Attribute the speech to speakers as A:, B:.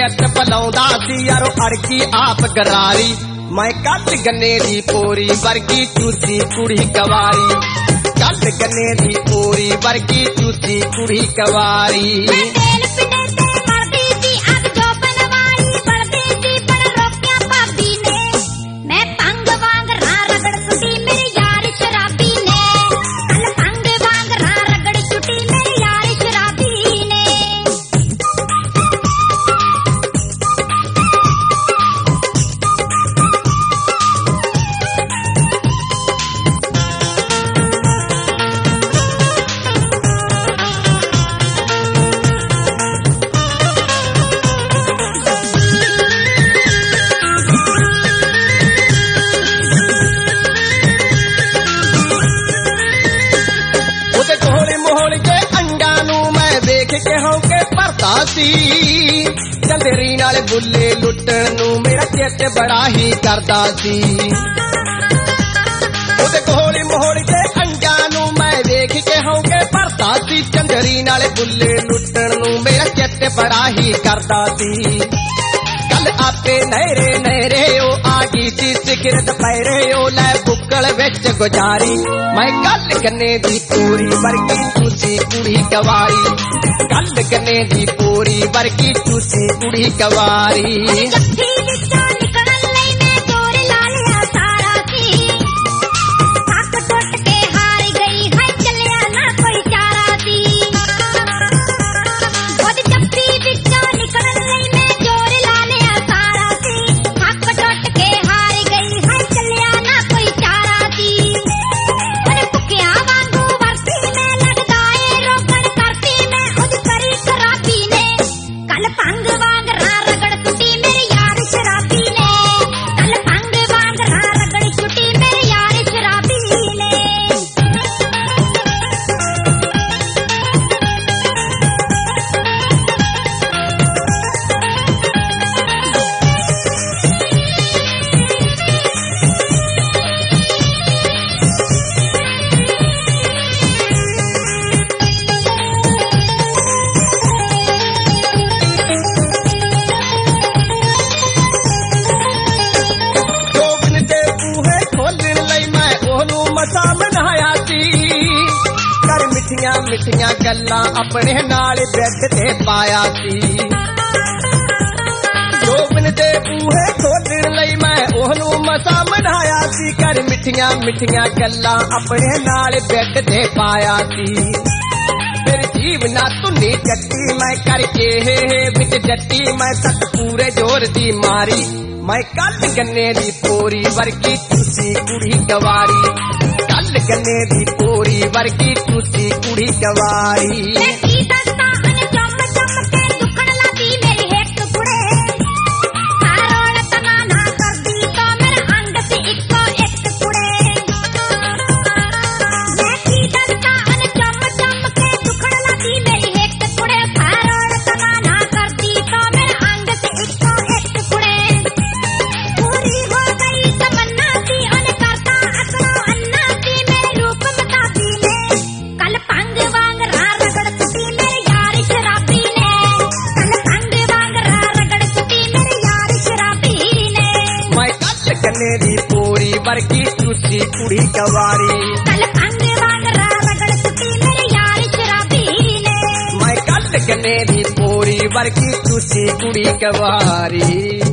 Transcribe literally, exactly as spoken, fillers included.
A: चित पलाउंदा सी यारो अड़की आप गरारी। मैं कल गन्ने दी पोरी वर्गी चूसी कुड़ी कवारी, कल गन्ने दी पोरी वर्गी चूसी कुड़ी कवारी। चंदेरी नाल बुले लुटन नू मेरा चित बड़ा ही करदा सी। ओदे कोहली मोहली ते अंडा नू मैं देख के होंगे भरता सी। चंदेरी नाल बुले लुटन नू मेरा चित बड़ा ही करदा सी। कल आपे नहरे नहरे ओ आगी सी सिगरत पैरे ओ लै बुक्कल विच गुजारी। मैं कल गन्ने दी पूरी वर्गी चूसी कुड़ी कवारी, कल गन्ने दी पूरी वर्गी चूसी कुड़ी कवारी। मिठिया गल्ला अपने नाल बैठ ते पाया सी। जोबन दे बूहे खोलण लई मैं ओहनू मसा मनाया सी। कर मिठिया मिठिया गल्ला अपने नाल बैठ ते पाया सी। फिर जीव ना तुन्नी जट्टी मैं करके हे बिच जट्टी मैं सत पूरे जोर दी मारी। मैं कल गन्ने दी पोरी वर्गी चूसी कुड़ी कवारी, कल गन्ने दी पोरी वर्गी चूसी कुड़ी कवारी। गन्ने दी पोरी वर्गी चूसी कुड़ी कवारी, कल अंग वांगरा रगड़ सुटी मेरे यार शराबी ने। मैं कल गन्ने दी पोरी वर्गी चूसी कुड़ी कवारी।